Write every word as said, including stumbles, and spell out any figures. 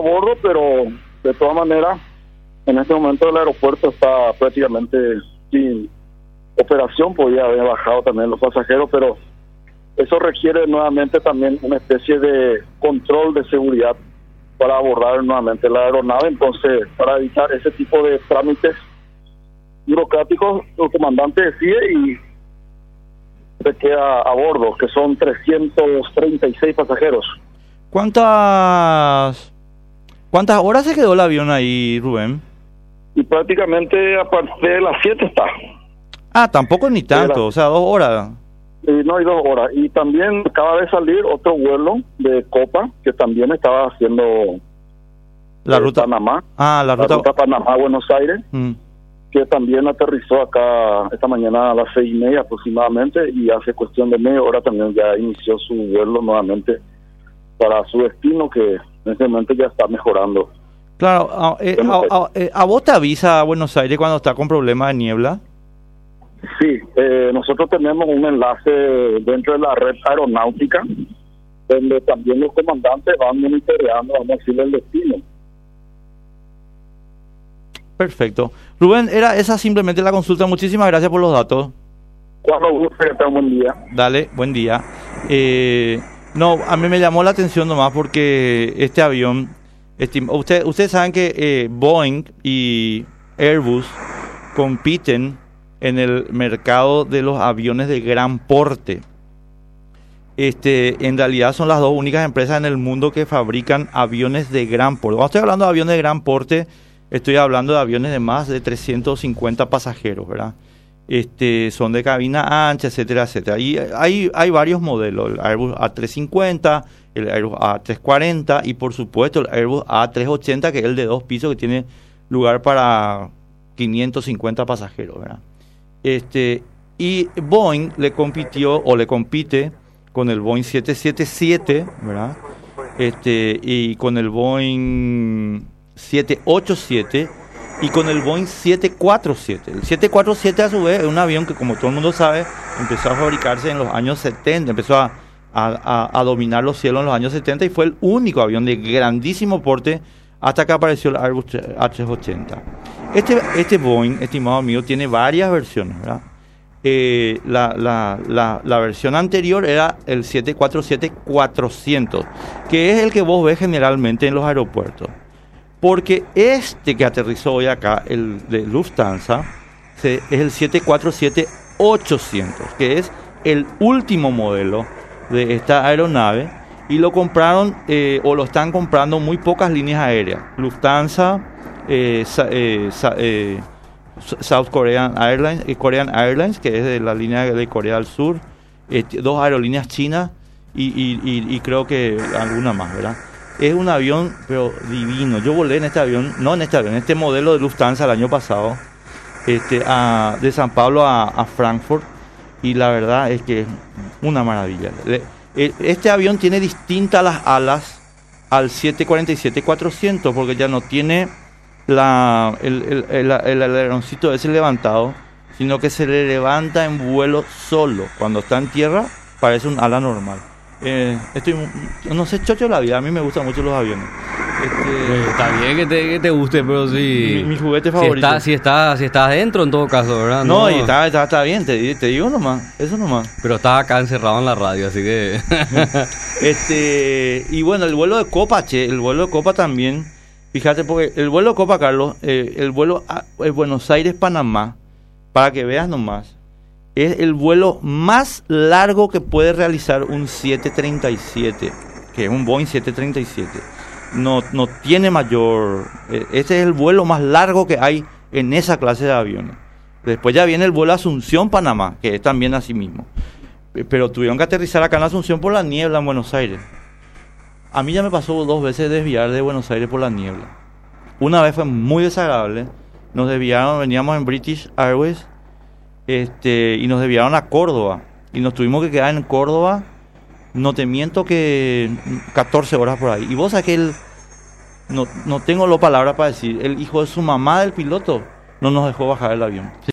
bordo, pero de todas maneras, en este momento el aeropuerto está prácticamente sin operación, podía haber bajado también los pasajeros, pero eso requiere nuevamente también una especie de control de seguridad para abordar nuevamente la aeronave. Entonces, para evitar ese tipo de trámites burocráticos, el comandante decide y se queda a bordo, que son trescientos treinta y seis pasajeros. ¿Cuántas cuántas horas se quedó el avión ahí, Rubén? Y prácticamente a partir de las siete está. Ah, tampoco ni tanto, Era, o sea, dos horas. Y no hay dos horas. Y también acaba de salir otro vuelo de Copa, que también estaba haciendo la ruta Panamá. Ah, la ruta, la ruta Panamá-Buenos Aires, mm. que también aterrizó acá esta mañana a las seis y media aproximadamente, y hace cuestión de media hora también ya inició su vuelo nuevamente para su destino, que en este momento ya está mejorando. Claro, a, eh, a, a, a vos te avisa a Buenos Aires cuando está con problemas de niebla. Sí, eh, nosotros tenemos un enlace dentro de la red aeronáutica, donde también los comandantes van monitoreando, vamos a decirle, el destino. Perfecto. Rubén, era esa simplemente la consulta. Muchísimas gracias por los datos. Cuando guste, que tenga un buen día. Dale, buen día. Eh, no, a mí me llamó la atención nomás porque este avión, estim- usted, ustedes saben que eh, Boeing y Airbus compiten en el mercado de los aviones de gran porte. Este, en realidad son las dos únicas empresas en el mundo que fabrican aviones de gran porte. Cuando estoy hablando de aviones de gran porte, estoy hablando de aviones de más de trescientos cincuenta pasajeros, ¿verdad? Este, son de cabina ancha, etcétera, etcétera. Y hay, hay varios modelos, el Airbus A trescientos cincuenta, el Airbus A trescientos cuarenta y por supuesto el Airbus A trescientos ochenta, que es el de dos pisos que tiene lugar para quinientos cincuenta pasajeros, ¿verdad? Este, y Boeing le compitió o le compite con el Boeing siete siete siete, ¿verdad? Este, y con el Boeing siete ocho siete y con el Boeing siete cuatro siete. El siete cuatro siete a su vez es un avión que, como todo el mundo sabe, empezó a fabricarse en los años setenta, empezó a, a, a, a dominar los cielos en los años setenta y fue el único avión de grandísimo porte hasta que apareció el Airbus A trescientos ochenta. Este, este Boeing, estimado amigo, tiene varias versiones, ¿verdad? Eh, la, la, la, la versión anterior era el siete cuatro siete cuatrocientos, que es el que vos ves generalmente en los aeropuertos. Porque este que aterrizó hoy acá, el de Lufthansa, se, es el siete cuatro siete ochocientos, que es el último modelo de esta aeronave, y lo compraron eh, o lo están comprando muy pocas líneas aéreas. Lufthansa, eh, eh, eh, South Korean Airlines, eh, Korean Airlines, que es de la línea de Corea del Sur, eh, dos aerolíneas chinas y, y, y, y creo que alguna más, ¿verdad? Es un avión, pero divino. Yo volé en este avión, no en este avión, en este modelo de Lufthansa el año pasado, este, a, de San Pablo a, a Frankfurt, y la verdad es que es una maravilla. Este avión tiene distintas las alas al siete cuarenta y siete cuatrocientos, porque ya no tiene la, el, el, el, el aleroncito ese levantado, sino que se le levanta en vuelo solo. Cuando está en tierra parece un ala normal. Eh, estoy, no sé, chocho la vida, a mí me gustan mucho los aviones. Este, está bien que te, que te guste, pero si... Mi, mi juguete favorito. Si estás si está, si está adentro en todo caso, ¿verdad? No, no y está, está, está bien, te, te digo nomás, eso nomás. Pero estás acá encerrado en la radio, así que... este Y bueno, el vuelo de Copa, che, el vuelo de Copa también, fíjate, porque el vuelo de Copa, Carlos, eh, el vuelo a el Buenos Aires-Panamá, para que veas nomás, es el vuelo más largo que puede realizar un siete treinta y siete, que es un Boeing siete treinta y siete. No, no tiene mayor... Eh, ese es el vuelo más largo que hay en esa clase de aviones. Después ya viene el vuelo Asunción-Panamá, que es también así mismo. Eh, pero tuvieron que aterrizar acá en Asunción por la niebla en Buenos Aires. A mí ya me pasó dos veces desviar de Buenos Aires por la niebla. Una vez fue muy desagradable. Nos desviaron, veníamos en British Airways, este, y nos desviaron a Córdoba. Y nos tuvimos que quedar en Córdoba, no te miento que catorce horas por ahí. Y vos sabés que él, no, no tengo la palabra para decir, el hijo de su mamá del piloto no nos dejó bajar el avión.